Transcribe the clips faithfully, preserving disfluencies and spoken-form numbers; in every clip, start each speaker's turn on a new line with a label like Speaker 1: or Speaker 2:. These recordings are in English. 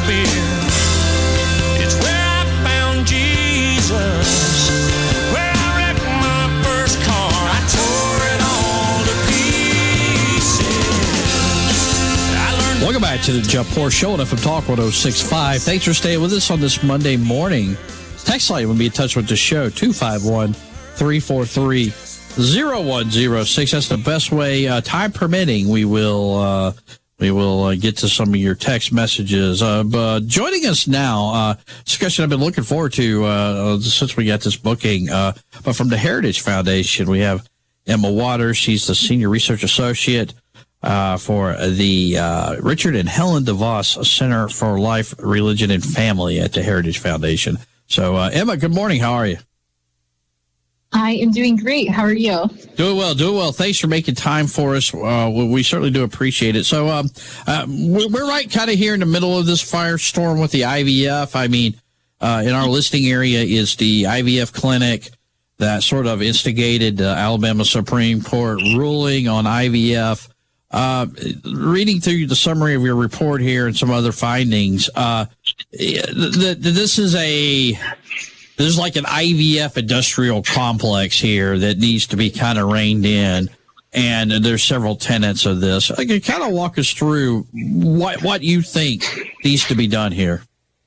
Speaker 1: fear. It's where I found Jesus, where I wrecked my first car. I tore it all to pieces. I learned.
Speaker 2: Welcome back to the Jeff Poor Show on F M Talk one oh six point five. Thanks for staying with us on this Monday morning. Text line will be in touch with the show, two five one, three four three, zero one zero six. That's the best way, uh, time permitting. We will uh, we will uh, get to some of your text messages. Uh, but joining us now, uh, discussion I've been looking forward to uh, since we got this booking. Uh, but from the Heritage Foundation, we have Emma Waters. She's the Senior Research Associate uh, for the uh, Richard and Helen DeVos Center for Life, Religion, and Family at the Heritage Foundation. So, uh, Emma, good morning. How are you?
Speaker 3: I am doing great. How are you?
Speaker 2: Doing well, doing well. Thanks for making time for us. Uh, we, we certainly do appreciate it. So, um, uh, we're, we're right kind of here in the middle of this firestorm with the I V F. I mean, uh, in our listing area is the I V F clinic that sort of instigated the Alabama Supreme Court ruling on I V F. Uh, reading through the summary of your report here and some other findings, uh, the, the, this is a, this is like an I V F industrial complex here that needs to be kind of reined in. And there's several tenets of this. I can kind of walk us through what, what you think needs to be done here.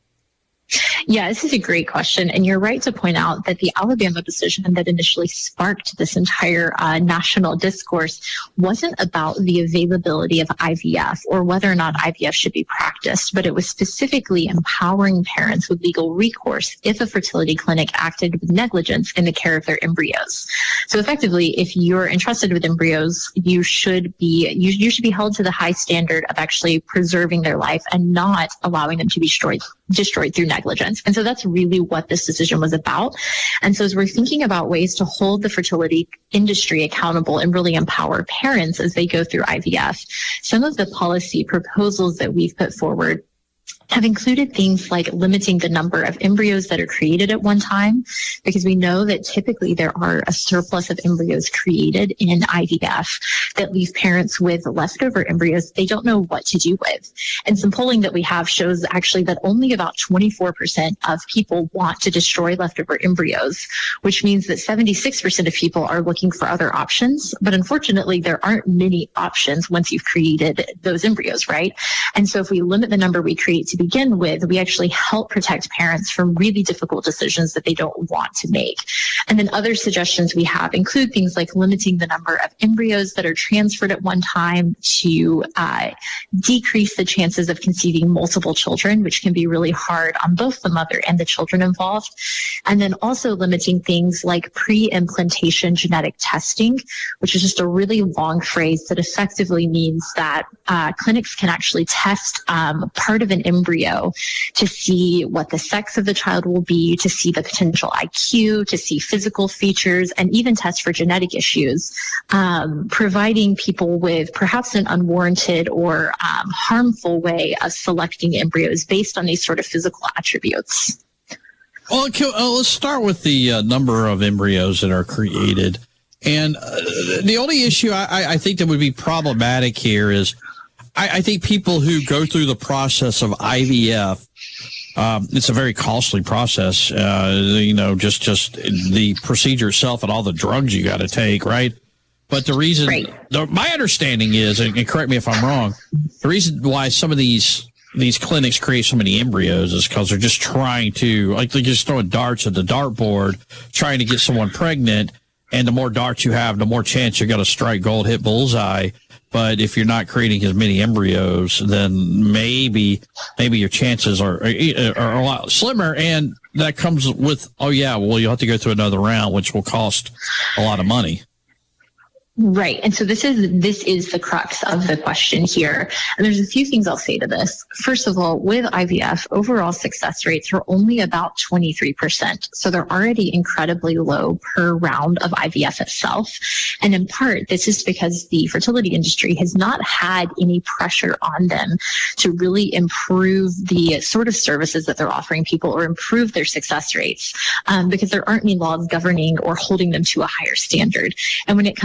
Speaker 3: Yeah, this is a great question. And you're right to point out that the Alabama decision that initially sparked this entire uh, national discourse wasn't about the availability of I V F or whether or not I V F should be practiced, but it was specifically empowering parents with legal recourse if a fertility clinic acted with negligence in the care of their embryos. So effectively, if you're entrusted with embryos, you should be you, you should be held to the high standard of actually preserving their life and not allowing them to be destroyed destroyed through negligence. And so that's really what this decision was about. And so as we're thinking about ways to hold the fertility industry accountable and really empower parents as they go through I V F, some of the policy proposals that we've put forward have included things like limiting the number of embryos that are created at one time, because we know that typically there are a surplus of embryos created in I V F that leave parents with leftover embryos they don't know what to do with. And some polling that we have shows actually that only about twenty-four percent of people want to destroy leftover embryos, which means that seventy-six percent of people are looking for other options. But unfortunately, there aren't many options once you've created those embryos, right? And so if we limit the number we create to begin with, we actually help protect parents from really difficult decisions that they don't want to make. And then other suggestions we have include things like limiting the number of embryos that are transferred at one time to uh, decrease the chances of conceiving multiple children, which can be really hard on both the mother and the children involved. And then also limiting things like pre-implantation genetic testing, which is just a really long phrase that effectively means that uh, clinics can actually test um, part of an embryo to see what the sex of the child will be, to see the potential I Q, to see physical features, and even test for genetic issues, um, providing people with perhaps an unwarranted or um, harmful way of selecting embryos based on these sort of physical attributes.
Speaker 2: Well, uh, let's start with the uh, number of embryos that are created. And uh, the only issue I, I think that would be problematic here is I, I think people who go through the process of I V F, um, it's a very costly process, uh, you know, just, just the procedure itself and all the drugs you got to take, right? But the reason, right. the, my understanding is, and correct me if I'm wrong, the reason why some of these these clinics create so many embryos is because they're just trying to, like they're just throwing darts at the dartboard, trying to get someone pregnant. And the more darts you have, the more chance you're going to strike gold, hit bullseye. But if you're not creating as many embryos, then maybe maybe your chances are are a lot slimmer. And that comes with, oh, yeah, well, you'll have to go through another round, which will cost a lot of money.
Speaker 3: Right. And so this is this is the crux of the question here. And there's a few things I'll say to this. First of all, with I V F, overall success rates are only about twenty-three percent. So they're already incredibly low per round of I V F itself. And in part, this is because the fertility industry has not had any pressure on them to really improve the sort of services that they're offering people or improve their success rates, um, because there aren't any laws governing or holding them to a higher standard. And when it comes to the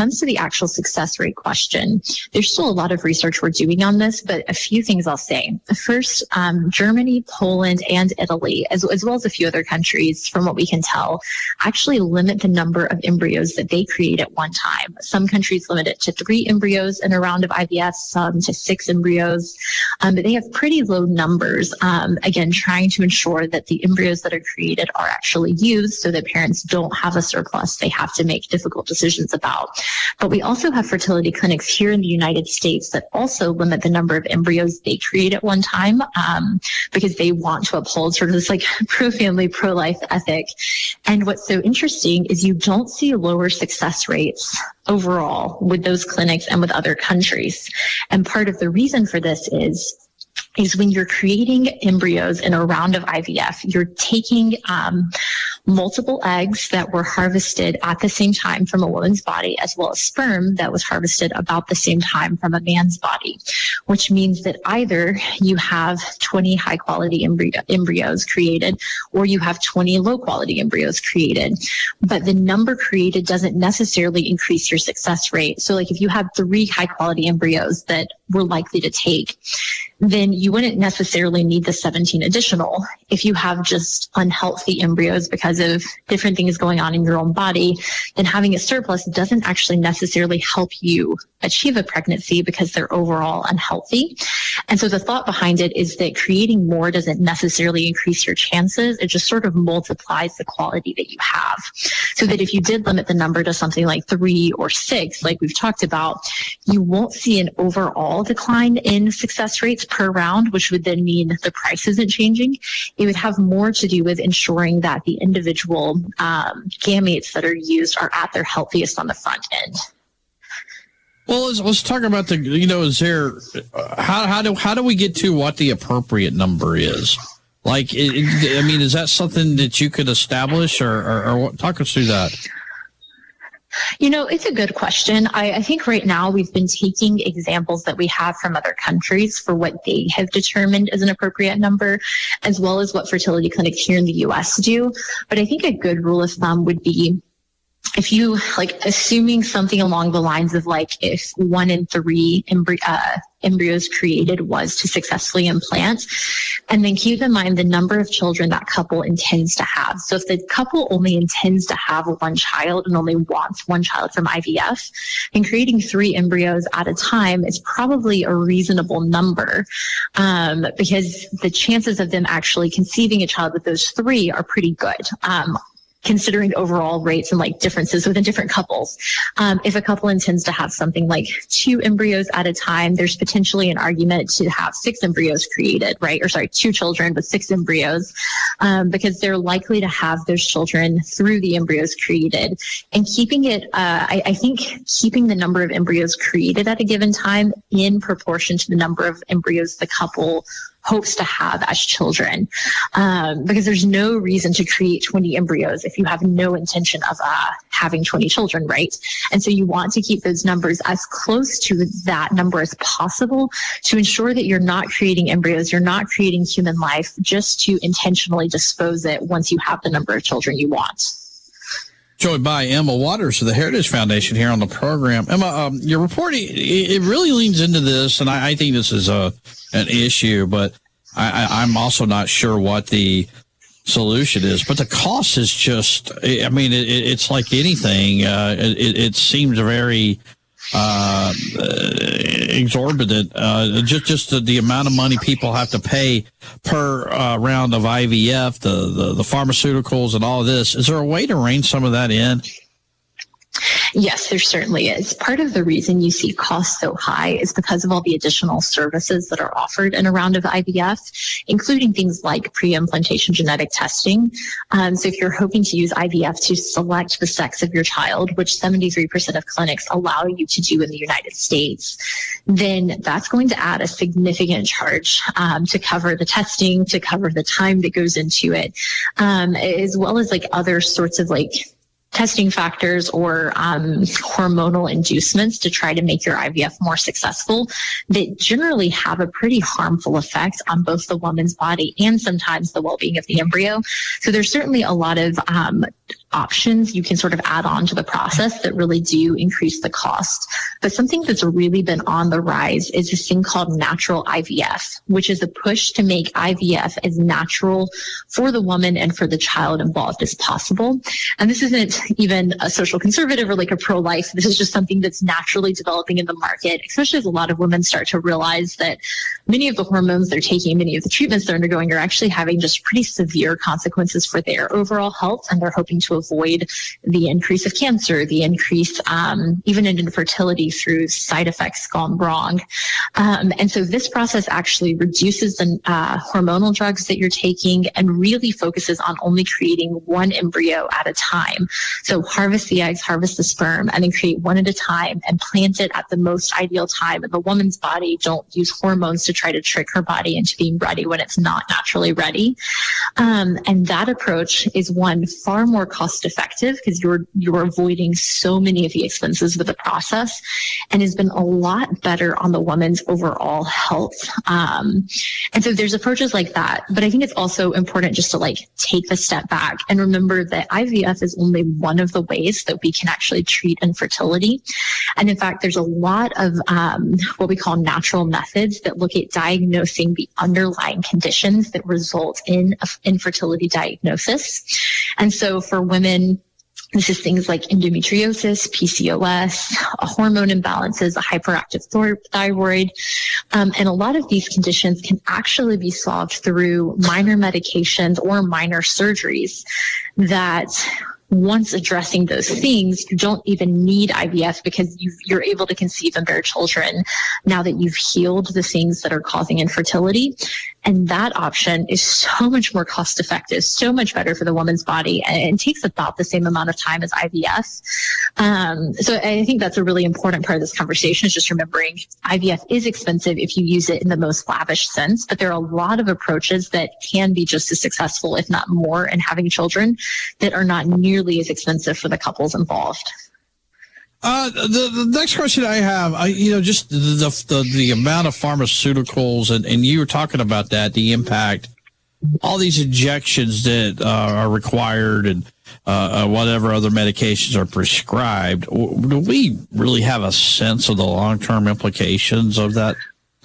Speaker 3: actual success rate question, there's still a lot of research we're doing on this, but a few things I'll say. First, um, Germany, Poland, and Italy, as, as well as a few other countries, from what we can tell, actually limit the number of embryos that they create at one time. Some countries limit it to three embryos in a round of I V F, some to six embryos, um, but they have pretty low numbers, um, again, trying to ensure that the embryos that are created are actually used so that parents don't have a surplus they have to make difficult decisions about. But we also have fertility clinics here in the United States that also limit the number of embryos they create at one time, um, because they want to uphold sort of this like pro-family, pro-life ethic. And what's so interesting is you don't see lower success rates overall with those clinics and with other countries. And part of the reason for this is is when you're creating embryos in a round of I V F, you're taking um, multiple eggs that were harvested at the same time from a woman's body, as well as sperm that was harvested about the same time from a man's body, which means that either you have twenty high-quality embryo- embryos created, or you have twenty low-quality embryos created. But the number created doesn't necessarily increase your success rate. So like if you had three high-quality embryos that were likely to take, then you wouldn't necessarily need the seventeen additional. If you have just unhealthy embryos because of different things going on in your own body, then having a surplus doesn't actually necessarily help you achieve a pregnancy because they're overall unhealthy. And so the thought behind it is that creating more doesn't necessarily increase your chances. It just sort of multiplies the quality that you have. So that if you did limit the number to something like three or six, like we've talked about, you won't see an overall decline in success rates per round, which would then mean the price isn't changing. It would have more to do with ensuring that the individual um, gametes that are used are at their healthiest on the front end.
Speaker 2: Well, let's, let's talk about the, you know, is there, uh, how, how do, how do we get to what the appropriate number is? Like, it, it, I mean, is that something that you could establish or, or, or what? Talk us through that.
Speaker 3: You know, it's a good question. I, I think right now we've been taking examples that we have from other countries for what they have determined as an appropriate number, as well as what fertility clinics here in the U S do. But I think a good rule of thumb would be, if you like assuming something along the lines of like if one in three embry- uh, embryos created was to successfully implant, and then keep in mind the number of children that couple intends to have. So if the couple only intends to have one child and only wants one child from I V F, then creating three embryos at a time is probably a reasonable number, um, because the chances of them actually conceiving a child with those three are pretty good. Um, considering overall rates and like differences within different couples. Um, if a couple intends to have something like two embryos at a time, there's potentially an argument to have six embryos created, right? Or sorry, two children with six embryos, um, because they're likely to have those children through the embryos created. And keeping it, uh, I, I think keeping the number of embryos created at a given time in proportion to the number of embryos the couple hopes to have as children, um, because there's no reason to create twenty embryos if you have no intention of uh, having twenty children, right? And so you want to keep those numbers as close to that number as possible to ensure that you're not creating embryos, you're not creating human life just to intentionally dispose it once you have the number of children you want.
Speaker 2: Joined by Emma Waters of the Heritage Foundation here on the program. Emma, um, your reporting, it, it really leans into this, and I, I think this is a an issue, but I, I, I'm also not sure what the solution is. But the cost is just, I mean, it, it's like anything. Uh, it, it seems very uh, exorbitant. Uh, just just the, the amount of money people have to pay per uh, round of I V F, the, the, the pharmaceuticals and all of this. Is there a way to rein some of that in?
Speaker 3: Yes, there certainly is. Part of the reason you see costs so high is because of all the additional services that are offered in a round of I V F, including things like pre-implantation genetic testing. Um, so if you're hoping to use I V F to select the sex of your child, which seventy-three percent of clinics allow you to do in the United States, then that's going to add a significant charge um, to cover the testing, to cover the time that goes into it, um, as well as like other sorts of like testing factors or um, hormonal inducements to try to make your I V F more successful that generally have a pretty harmful effect on both the woman's body and sometimes the well-being of the embryo. So there's certainly a lot of um, options you can sort of add on to the process that really do increase the cost. But something that's really been on the rise is this thing called natural I V F, which is a push to make I V F as natural for the woman and for the child involved as possible. And this isn't even a social conservative or like a pro-life. This is just something that's naturally developing in the market, especially as a lot of women start to realize that many of the hormones they're taking, many of the treatments they're undergoing are actually having just pretty severe consequences for their overall health, and they're hoping to avoid the increase of cancer, the increase um, even in infertility through side effects gone wrong. Um, and so this process actually reduces the uh, hormonal drugs that you're taking and really focuses on only creating one embryo at a time. So harvest the eggs, harvest the sperm, and then create one at a time and plant it at the most ideal time in the woman's body. Don't use hormones to try to trick her body into being ready when it's not naturally ready. Um, and that approach is one far more cost effective because you're you're avoiding so many of the expenses of the process, and has been a lot better on the woman's overall health. Um, and so there's approaches like that, but I think it's also important just to like take a step back and remember that I V F is only one of the ways that we can actually treat infertility. And in fact, there's a lot of um, what we call natural methods that look at diagnosing the underlying conditions that result in infertility diagnosis. And so for women, this is things like endometriosis, P C O S, a hormone imbalances, a hyperactive thyroid. Um, and a lot of these conditions can actually be solved through minor medications or minor surgeries that once addressing those things, you don't even need I V F because you've, you're able to conceive and bear children now that you've healed the things that are causing infertility. And that option is so much more cost effective, so much better for the woman's body, and it takes about the same amount of time as I V F. Um, so I think that's a really important part of this conversation, is just remembering I V F is expensive if you use it in the most lavish sense, but there are a lot of approaches that can be just as successful, if not more, in having children that are not nearly as expensive for the couples involved.
Speaker 2: Uh, the, the next question I have, I, you know, just the, the the amount of pharmaceuticals, and, and you were talking about that, the impact, all these injections that uh, are required, and uh, uh, whatever other medications are prescribed. Do we really have a sense of the long-term implications of that?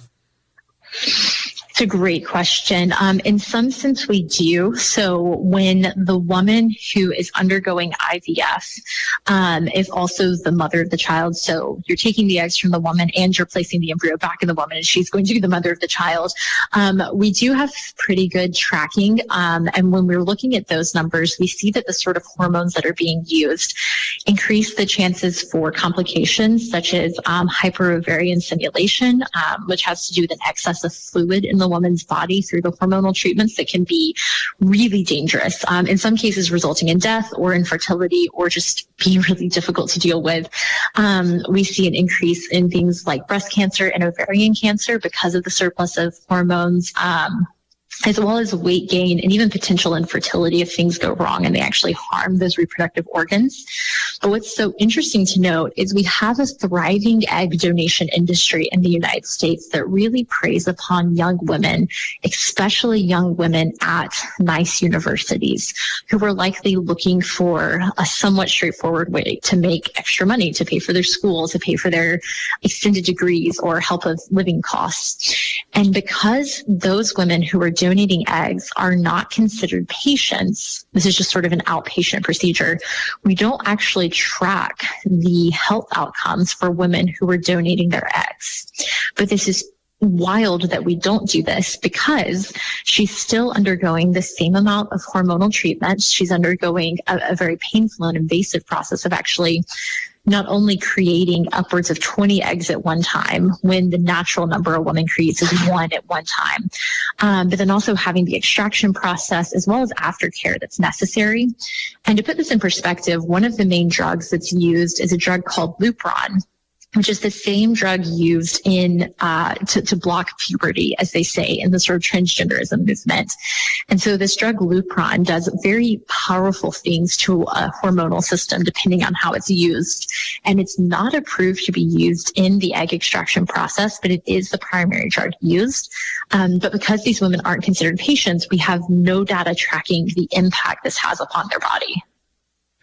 Speaker 3: It's a great question. Um, in some sense, we do. So when the woman who is undergoing I V F um, is also the mother of the child, so you're taking the eggs from the woman and you're placing the embryo back in the woman, and she's going to be the mother of the child, um, we do have pretty good tracking. Um, and when we're looking at those numbers, we see that the sort of hormones that are being used increase the chances for complications such as um, hyperovarian stimulation, um, which has to do with an excess of fluid in the woman's body through the hormonal treatments that can be really dangerous, um, in some cases resulting in death or infertility, or just being really difficult to deal with. Um, we see an increase in things like breast cancer and ovarian cancer because of the surplus of hormones, um, as well as weight gain and even potential infertility if things go wrong and they actually harm those reproductive organs. But what's so interesting to note is we have a thriving egg donation industry in the United States that really preys upon young women, especially young women at nice universities, who are likely looking for a somewhat straightforward way to make extra money, to pay for their school, to pay for their extended degrees or help with living costs. And because those women who are donating eggs are not considered patients, this is just sort of an outpatient procedure, we don't actually track the health outcomes for women who are donating their eggs. But this is wild that we don't do this, because she's still undergoing the same amount of hormonal treatments. She's undergoing a, a very painful and invasive process of actually not only creating upwards of twenty eggs at one time, when the natural number a woman creates is one at one time, um, but then also having the extraction process as well as aftercare that's necessary. And to put this in perspective, one of the main drugs that's used is a drug called Lupron, which is the same drug used in uh, to, to block puberty, as they say, in the sort of transgenderism movement. And so this drug Lupron does very powerful things to a hormonal system depending on how it's used. And it's not approved to be used in the egg extraction process, but it is the primary drug used. Um, but because these women aren't considered patients, we have no data tracking the impact this has upon their body.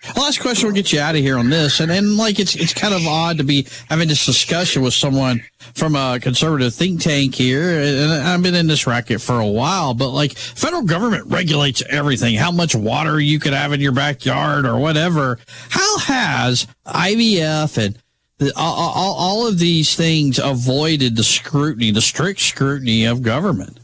Speaker 2: Last question, we'll get you out of here on this. And and like it's it's kind of odd to be having this discussion with someone from a conservative think tank here. And I've been in this racket for a while, but like federal government regulates everything, how much water you could have in your backyard or whatever. How has I V F and the, all, all, all of these things avoided the scrutiny, the strict scrutiny of government?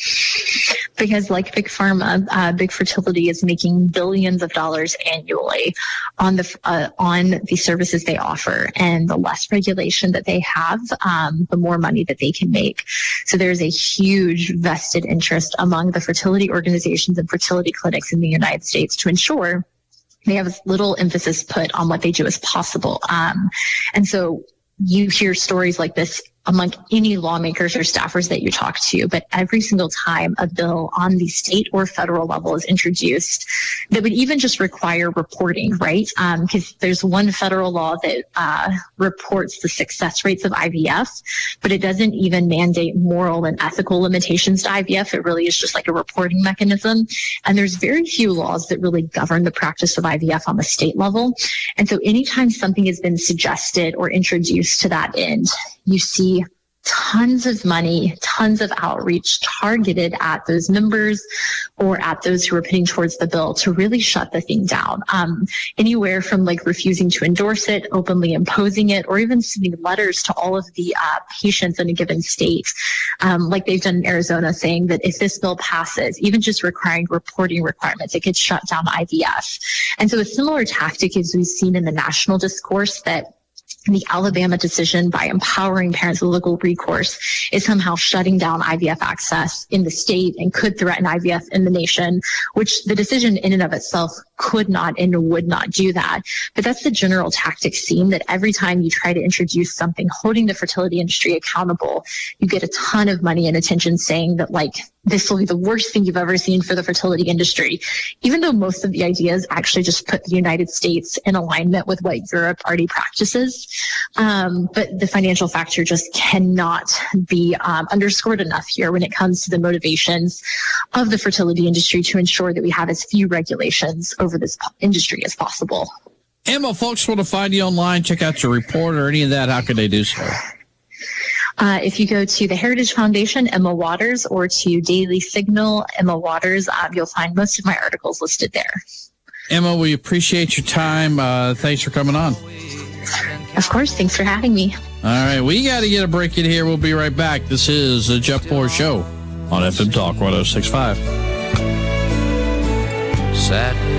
Speaker 3: Because like Big Pharma, uh, Big Fertility is making billions of dollars annually on the uh, on the services they offer, and the less regulation that they have, um, the more money that they can make. So there's a huge vested interest among the fertility organizations and fertility clinics in the United States to ensure they have as little emphasis put on what they do as possible. Um, and so you hear stories like this among any lawmakers or staffers that you talk to, but every single time a bill on the state or federal level is introduced that would even just require reporting, right? Because um, there's one federal law that uh, reports the success rates of I V F, but it doesn't even mandate moral and ethical limitations to I V F. It really is just like a reporting mechanism. And there's very few laws that really govern the practice of I V F on the state level. And so anytime something has been suggested or introduced to that end, you see tons of money, tons of outreach targeted at those members or at those who are putting towards the bill to really shut the thing down. Um, anywhere from like refusing to endorse it, openly imposing it, or even sending letters to all of the uh, patients in a given state, um, like they've done in Arizona, saying that if this bill passes, even just requiring reporting requirements, it could shut down I V F. And so a similar tactic is we've seen in the national discourse that the Alabama decision, by empowering parents with legal recourse, is somehow shutting down I V F access in the state and could threaten I V F in the nation, which the decision in and of itself could not and would not do that. But that's the general tactic seen, that every time you try to introduce something holding the fertility industry accountable, you get a ton of money and attention saying that, like, this will be the worst thing you've ever seen for the fertility industry, even though most of the ideas actually just put the United States in alignment with what Europe already practices. Um, but the financial factor just cannot be um, underscored enough here when it comes to the motivations of the fertility industry to ensure that we have as few regulations over this industry as possible.
Speaker 2: Emma, folks want to find you online, check out your report or any of that. How can they do so?
Speaker 3: Uh, if you go to the Heritage Foundation, Emma Waters, or to Daily Signal, Emma Waters, uh, you'll find most of my articles listed there.
Speaker 2: Emma, we appreciate your time. Uh, thanks for coming on.
Speaker 3: Of course. Thanks for having me.
Speaker 2: All right. We got to get a break in here. We'll be right back. This is the Jeff Poor Show on F M Talk one oh six point five.
Speaker 1: Sat